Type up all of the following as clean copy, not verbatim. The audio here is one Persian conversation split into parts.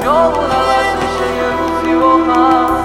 جامون عوض میشه یه روزی با هم.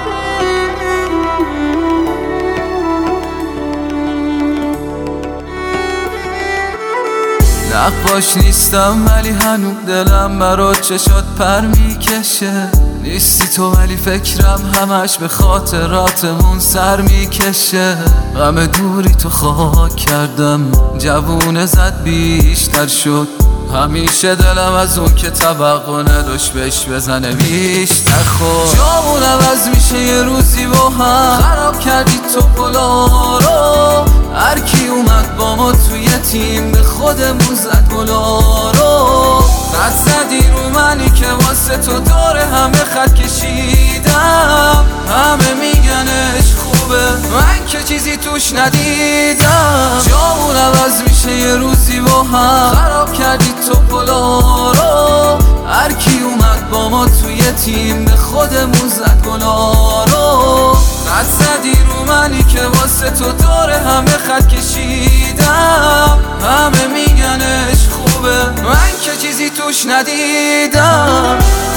نقاش نیستم ولی هنوز دلم برات چشات پر میکشه. نیستی تو ولی فکرم همش به خاطراتمون سر میکشه. غم دوری تو خاک کردم، جوونه زد بیشتر شد. همیشه دلم از اون که توقع نداشت بهش بزنه بیشتر خود. جامون عوض میشه یه روزی با هم. خراب کردی تو پلا رو، هر کی اومد با ما توی تیم به خودمون زد گلا رو. خط زدی رو منی که واسه تو داره همه خط کشیدم. همه میگنش خوبه، من که چیزی توش ندیدم. جامون عوض میشه یه روزی با هم. خراب کردی تو پلا رو، هر کی اومد با ما توی تیم به خودمون زد گلا رو. خط زدی رو منی که واسه تو داره همه خط کشیدم. همه میگنش خوبه، من که چیزی توش ندیدم.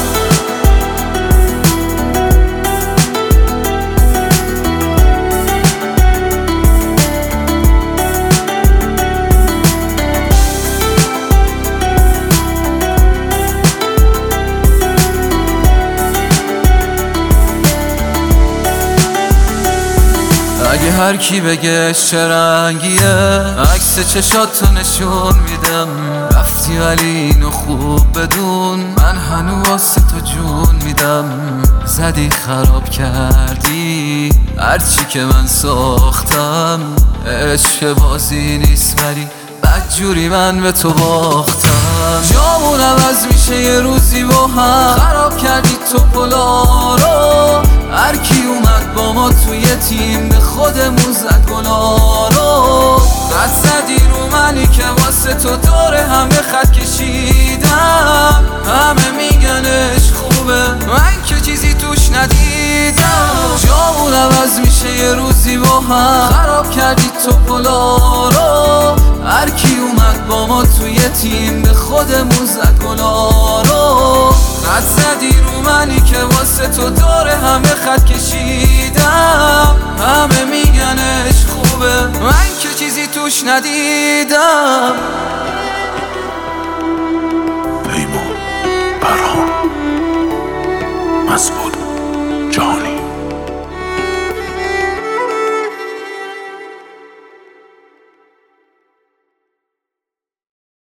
اگه هر کی بگه چه رنگیه، عکس چشاتو نشون میدم. رفتی ولی اینو خوب بدون، من هنوز واسه تو جون میدم. زدی خراب کردی هرچی که من ساختم. عشق بازی نیست ولی بدجوری من به تو باختم. جامون عوض میشه یه روزی با هم. خراب کردی تو پلا رو، هر کی اومد با ما توی تیم به خودمون زد گلا رو. خط زدی رو منی که واسه تو داره همه خط کشیدم. همه میگنش خوبه، من که چیزی توش ندیدم. جامون عوض میشه یه روزی با هم. خراب کردی تو پلا رو، هر کی اومد با ما توی تیم به خودمون زد گلا رو. خط زدی رو منی که واسه تو داره همه خط کشیدم. همه میگنش خوبه، من که چیزی توش ندیدم.